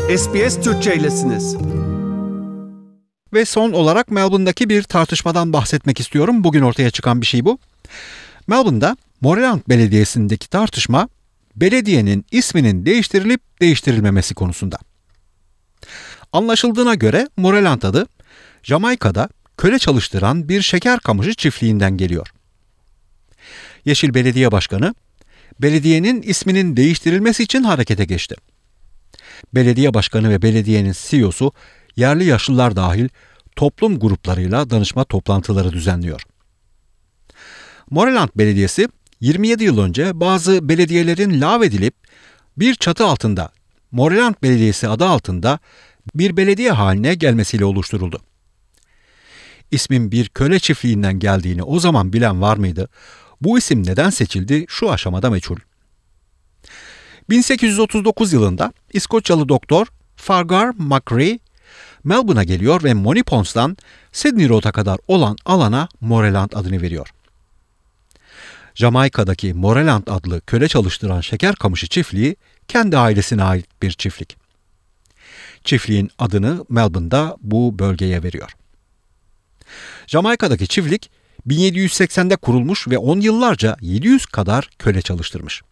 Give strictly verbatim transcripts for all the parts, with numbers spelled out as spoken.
S B S Türkçe'ylesiniz. Ve son olarak Melbourne'daki bir tartışmadan bahsetmek istiyorum. Bugün ortaya çıkan bir şey bu. Melbourne'da Moreland Belediyesi'ndeki tartışma, belediyenin isminin değiştirilip değiştirilmemesi konusunda. Anlaşıldığına göre Moreland adı, Jamaika'da köle çalıştıran bir şeker kamışı çiftliğinden geliyor. Yeşil Belediye Başkanı, belediyenin isminin değiştirilmesi için harekete geçti. Belediye başkanı ve belediyenin C E O'su yerli yaşlılar dahil toplum gruplarıyla danışma toplantıları düzenliyor. Moreland Belediyesi yirmi yedi yıl önce bazı belediyelerin lağvedilip bir çatı altında Moreland Belediyesi adı altında bir belediye haline gelmesiyle oluşturuldu. İsmin bir köle çiftliğinden geldiğini o zaman bilen var mıydı? Bu isim neden seçildi şu aşamada meçhul. bin sekiz yüz otuz dokuz yılında İskoçyalı doktor Fargar McRae Melbourne'a geliyor ve Monipons'tan Sydney Road'a kadar olan alana Moreland adını veriyor. Jamaika'daki Moreland adlı köle çalıştıran şeker kamışı çiftliği kendi ailesine ait bir çiftlik. Çiftliğin adını Melbourne'da bu bölgeye veriyor. Jamaika'daki çiftlik bin yedi yüz seksende kurulmuş ve on yıllarca yedi yüz kadar köle çalıştırmış.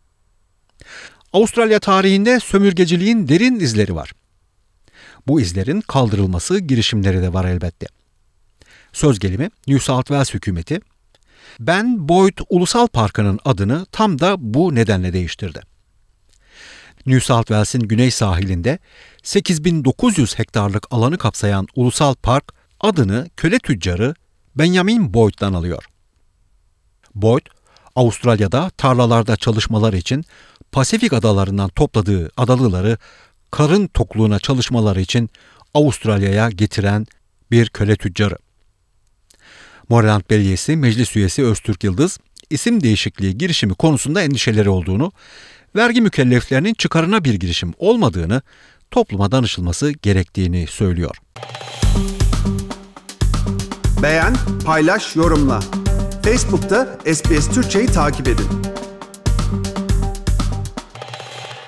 Avustralya tarihinde sömürgeciliğin derin izleri var. Bu izlerin kaldırılması girişimleri de var elbette. Söz gelimi New South Wales hükümeti, Ben Boyd Ulusal Parkı'nın adını tam da bu nedenle değiştirdi. New South Wales'in güney sahilinde sekiz bin dokuz yüz hektarlık alanı kapsayan ulusal park adını köle tüccarı Benjamin Boyd'dan alıyor. Boyd, Avustralya'da tarlalarda çalışmalar için Pasifik adalarından topladığı adalıları karın tokluğuna çalışmaları için Avustralya'ya getiren bir köle tüccarı. Moreland Belediyesi Meclis Üyesi Öztürk Yıldız, isim değişikliği girişimi konusunda endişeleri olduğunu, vergi mükelleflerinin çıkarına bir girişim olmadığını, topluma danışılması gerektiğini söylüyor. Beğen, paylaş, yorumla. Facebook'ta S B S Türkçe'yi takip edin.